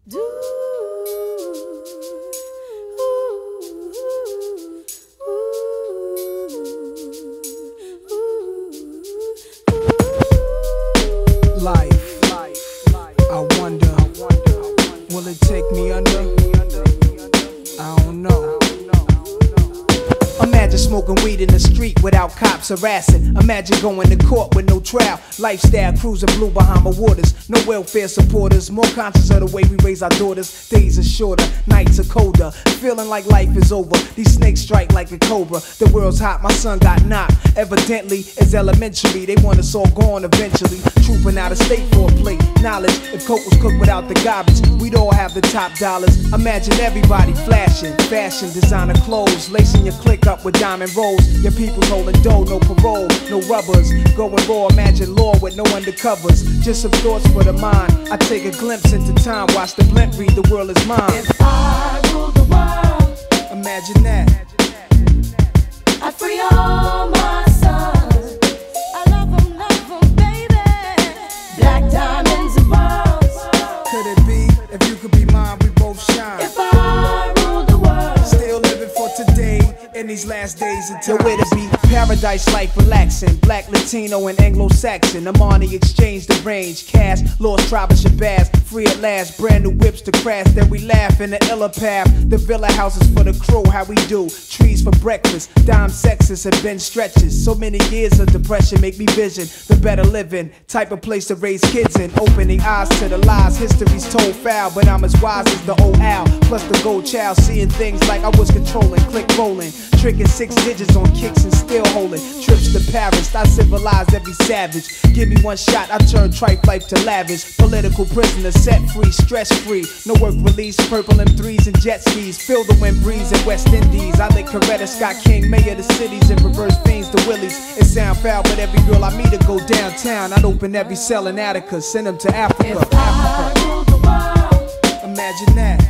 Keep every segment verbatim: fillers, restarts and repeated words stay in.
Do, ooh, ooh, ooh. Life, I wonder, will it take me under? I don't know. Imagine smoking weed in the street without cops harassing. Imagine going to court with no trial. Lifestyle cruising blue Bahama waters. No welfare supporters. More conscious of the way we raise our daughters. Days are shorter, nights are colder. Feeling like life is over. These snakes strike like a cobra. The world's hot, my son got knocked. Evidently, it's elementary. They want us all gone eventually. Trooping out of state for a plate. Knowledge, if coke was cooked without the garbage, we'd all have the top dollars. Imagine everybody flashing. Fashion, designer clothes. Lacing your click up with diamond rolls. Your people's holding dough, no parole, no rubbers. Going raw, imagine law with no undercovers. Just some thoughts for the mind. I take a glimpse into time, watch the blimp read, the world is mine. If I ruled the world, imagine that. I'd free all my sons. I love them, love them, baby. Black diamonds and pearls. Could it be, if you could be mine, we both shine. If I ruled the world, still living for today. In these last days until where to be paradise life relaxing. Black, Latino, and Anglo-Saxon. Amani exchange the range. Cash, lost tribe of Shabazz. Free at last, brand new whips to crash. Then we laugh in the illa path. The villa houses for the crew, how we do. Trees for breakfast, dime sexes have been stretches. So many years of depression make me vision the better living. Type of place to raise kids in. Opening eyes to the lies, history's told foul. But I'm as wise as the old owl. Plus the gold child, seeing things like I was controlling. Click rolling. Tricking six digits on kicks and still holding. Trips to Paris, I civilized every savage. Give me one shot, I turn tripe life to lavish. Political prisoner, set free, stress free. No work release, purple M threes and jet skis. Feel the wind breeze in West Indies. I lick Coretta Scott King, mayor of the cities, and reverse fiends to Willies. It sound foul, but every girl I meet to go downtown. I'd open every cell in Attica, send them to Africa. if I ruled the world, imagine that.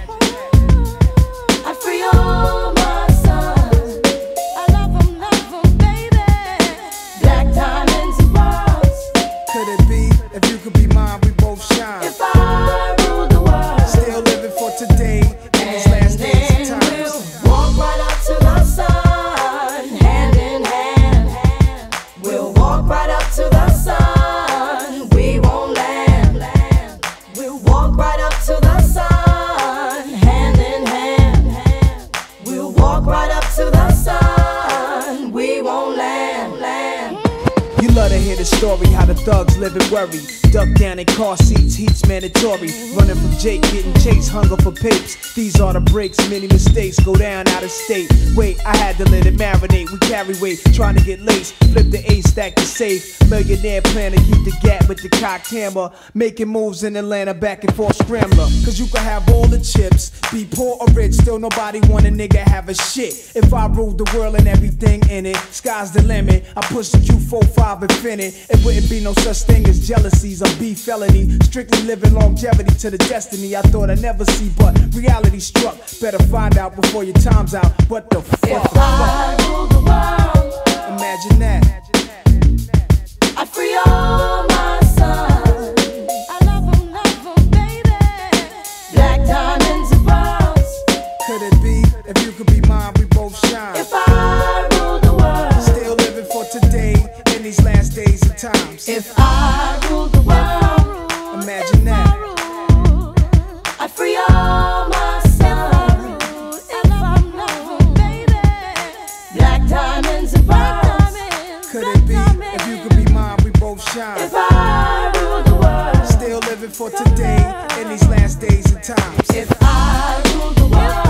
I'd free all my sons. I love them, love them, baby. Black diamonds and pearls. Could it be, if you could be mine, we both shine. If I ruled the world, Still living for today, in these last days and we'll times. walk right up to the sun, hand in hand. We'll walk right up to the sun, we won't land. We'll walk right up to the sun, hand in hand. We'll walk right up to the sun, we won't land. land. You love to hear the story, how the thugs live and worry. Duck down in car seats, heat's mandatory. Running from Jake, getting chased, hunger for papes. These are the breaks, many mistakes go down out of state. Wait, I had to let it marinate. We carry weight, trying to get laced. Flip the ace, stack the safe. Millionaire plan to keep the gap with the cocked hammer. Making moves in Atlanta, back and forth scrambler. Cause you can have all the chips, be poor or rich, still nobody want a nigga have a shit. If I ruled the world and everything in it, sky's the limit. I push the Q forty-five infinite. It wouldn't be no such thing as jealousies or beef felony. Strictly living longevity to the destiny I thought I'd never see, but reality struck. Better find out before your time's out. What the fuck? If I ruled the world, Imagine that. I'd free all my sons. I love them, love them, baby. Black diamonds and pearls. Could it be, if you could be mine, we both shine. If I ruled the world, Still living for today, in these last days and times. if I ruled the world, Imagine that. I'd free all my sons. I love them, love them, baby. Black diamonds and pearls. Could it be, if you could be mine, we both shine. If I ruled the world, Still living for today, in these last days and times. if I ruled the world.